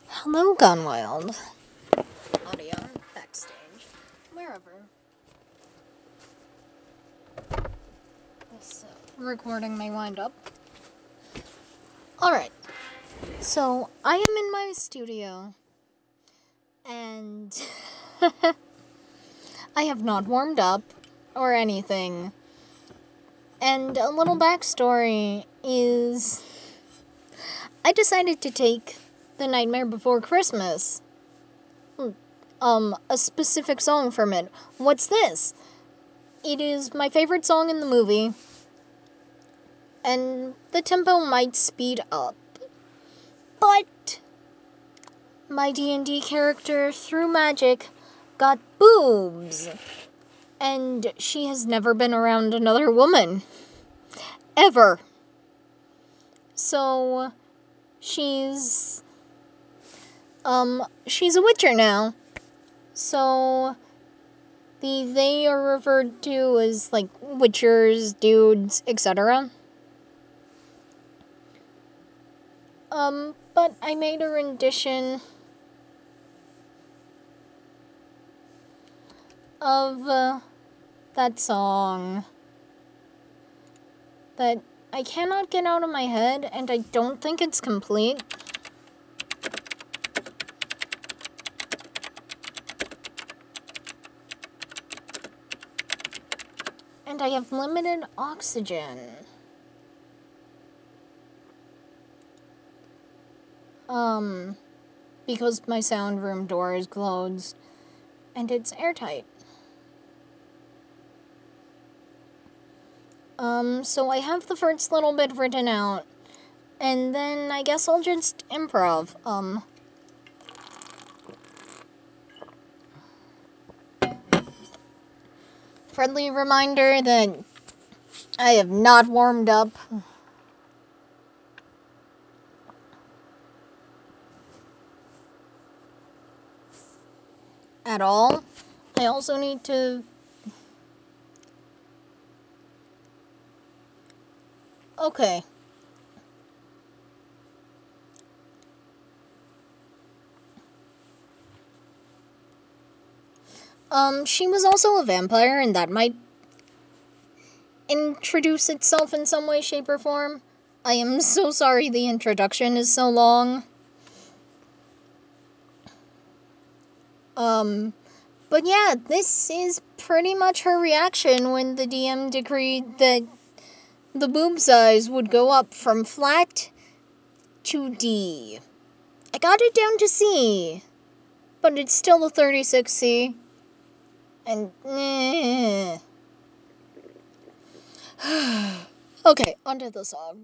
Hello, Gunwild. Audio, backstage, wherever. This recording may wind up. Alright, so I am in my studio, and I have not warmed up or anything. And a little backstory is I decided to take The Nightmare Before Christmas. A specific song from it. What's this? It is my favorite song in the movie, and the tempo might speed up. But my D&D character, through magic, got boobs. And she has never been around another woman. Ever. So, she's a witcher now. So, they are referred to as, like, witchers, dudes, etc. But I made a rendition of that song that I cannot get out of my head, and I don't think it's complete. And I have limited oxygen. Because my sound room door is closed, and it's airtight. So I have the first little bit written out, and then I guess I'll just improv. Friendly reminder that I have not warmed up at all. I also need to... Okay. She was also a vampire, and that might introduce itself in some way, shape, or form. I am so sorry the introduction is so long. But yeah, this is pretty much her reaction when the DM decreed that the boob size would go up from flat to D. I got it down to C, but it's still a 36C. And, Okay, onto the song.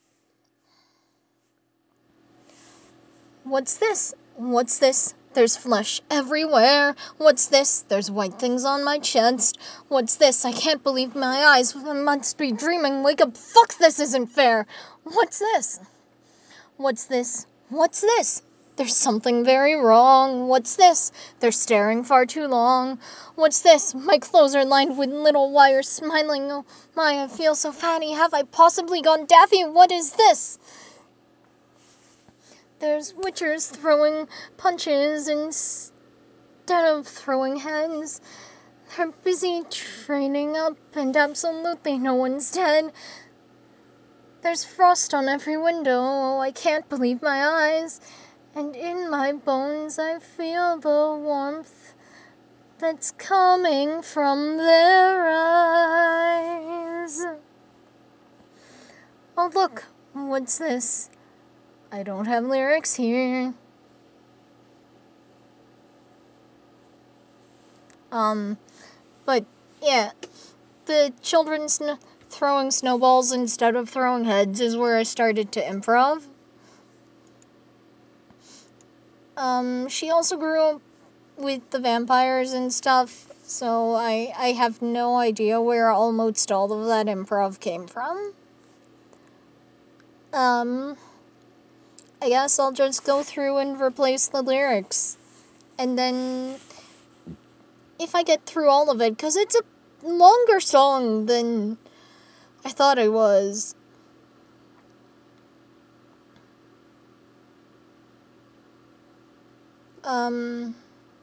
What's this? What's this? There's flesh everywhere. What's this? There's white things on my chest. What's this? I can't believe my eyes. I must be dreaming. Wake up. Fuck, this isn't fair. What's this? What's this? What's this? There's something very wrong. What's this? They're staring far too long. What's this? My clothes are lined with little wires smiling. Oh my, I feel so fatty. Have I possibly gone daffy? What is this? There's witchers throwing punches instead of throwing heads. They're busy training up, and absolutely no one's dead. There's frost on every window. Oh, I can't believe my eyes. And in my bones I feel the warmth that's coming from their eyes. Oh, look, what's this? I don't have lyrics here. But yeah, the children's throwing snowballs instead of throwing heads is where I started to improv. She also grew up with the vampires and stuff, so I have no idea where almost all of that improv came from. I guess I'll just go through and replace the lyrics. And then, if I get through all of it, because it's a longer song than I thought it was. Um,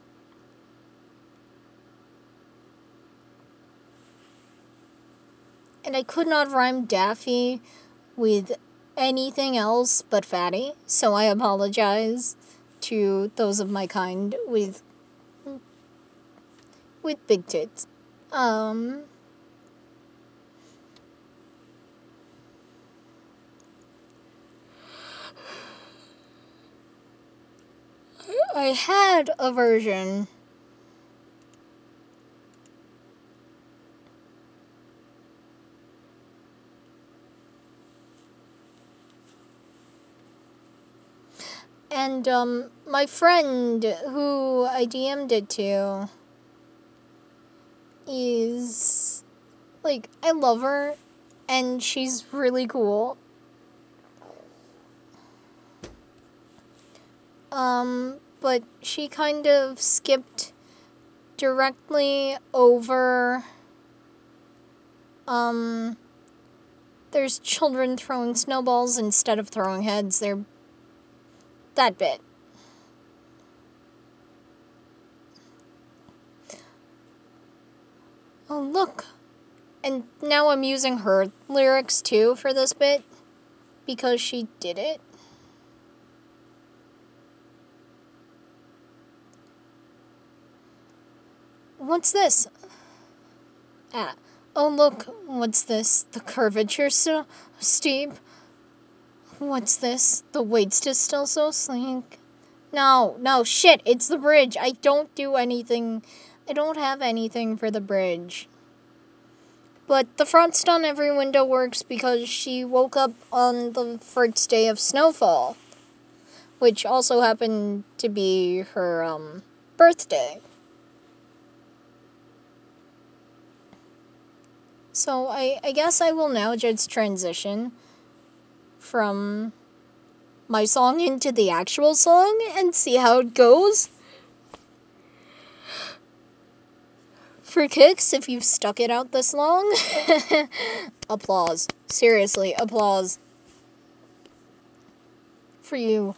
and I could not rhyme Daffy with anything else but fatty, so I apologize to those of my kind with big tits. Um, I had a version. And my friend who I DM'd it to is like, I love her and she's really cool. But she kind of skipped directly over there's children throwing snowballs instead of throwing heads. They're that bit. Oh, look. And now I'm using her lyrics too for this bit because she did it. What's this? Ah. Oh, look. What's this? The curvature so steep. What's this? The waist is still so sleek. No, shit, it's the bridge. I don't do anything. I don't have anything for the bridge. But the frost on every window works because she woke up on the first day of snowfall, which also happened to be her, birthday. So I guess I will now just transition from my song into the actual song and see how it goes. For kicks, if you've stuck it out this long, applause. Seriously, applause. For you.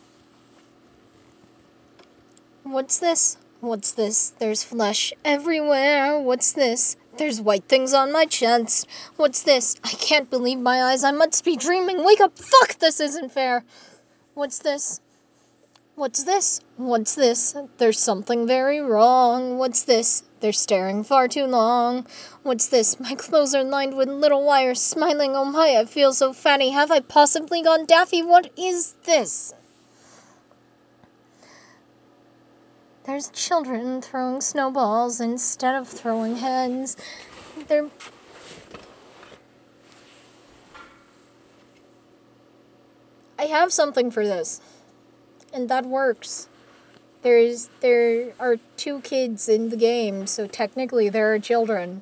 What's this? What's this? There's flesh everywhere. What's this? There's white things on my chest. What's this? I can't believe my eyes. I must be dreaming. Wake up. Fuck, this isn't fair. What's this? What's this? What's this? There's something very wrong. What's this? They're staring far too long. What's this? My clothes are lined with little wires. Smiling, oh my, I feel so fatty. Have I possibly gone daffy? What is this? There's children throwing snowballs instead of throwing heads. They're... I have something for this. And that works. There are 2 kids in the game, so technically there are children.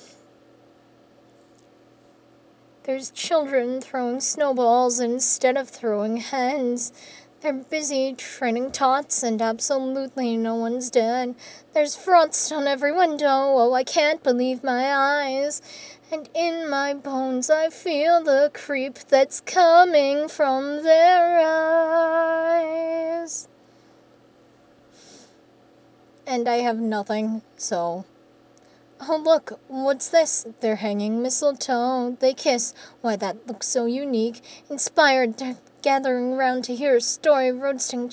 There's children throwing snowballs instead of throwing heads. They're busy training tots and absolutely no one's dead. There's frost on every window, oh I can't believe my eyes. And in my bones I feel the creep that's coming from their eyes. And I have nothing, so... Oh look, what's this? They're hanging mistletoe. They kiss. Why, that looks so unique. Inspired, they're gathering round to hear a story. Roasting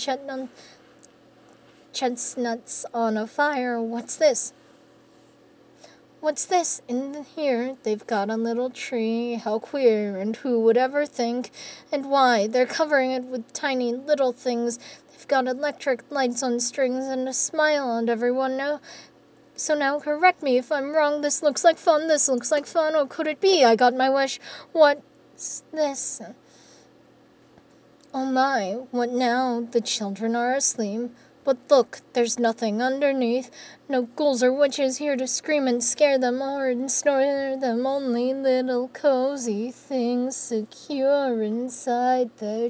chestnuts on a fire. What's this? What's this? In here, they've got a little tree. How queer, and who would ever think? And why? They're covering it with tiny little things. They've got electric lights on strings and a smile on everyone now. So now correct me if I'm wrong. This looks like fun. This looks like fun. Oh, could it be? I got my wish. What's this? Oh my, what now? The children are asleep. But look, there's nothing underneath. No ghouls or witches here to scream and scare them or snore them. Only little cozy things secure inside their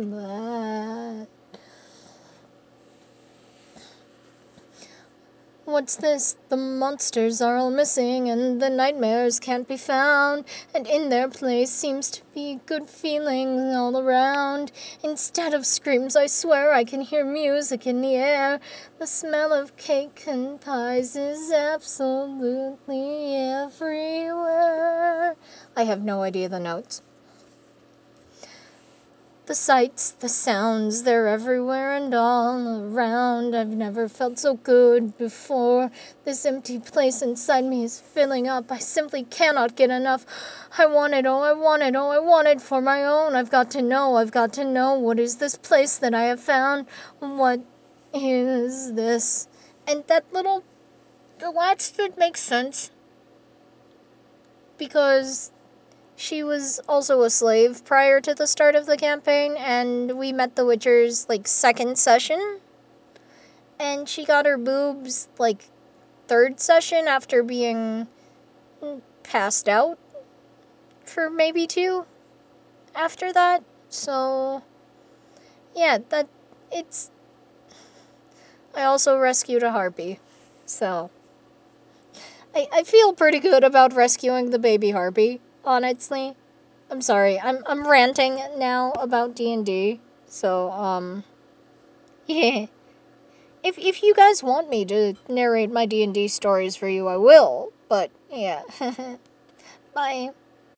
dreamland. What's this? The monsters are all missing, and the nightmares can't be found, and in their place seems to be good feelings all around. Instead of screams, I swear I can hear music in the air. The smell of cake and pies is absolutely everywhere. I have no idea the notes. The sights, the sounds, they're everywhere and all around. I've never felt so good before. This empty place inside me is filling up. I simply cannot get enough. I want it, oh, I want it, oh, I want it for my own. I've got to know, what is this place that I have found? What is this? And the last bit makes sense. Because she was also a slave prior to the start of the campaign, and we met the Witcher's, second session. And she got her boobs, third session after being passed out for maybe two after that. So, yeah, it's... I also rescued a harpy. So, I feel pretty good about rescuing the baby harpy, honestly. I'm sorry, I'm ranting now about D&D. So, yeah. If you guys want me to narrate my D&D stories for you, I will. But, yeah. Bye.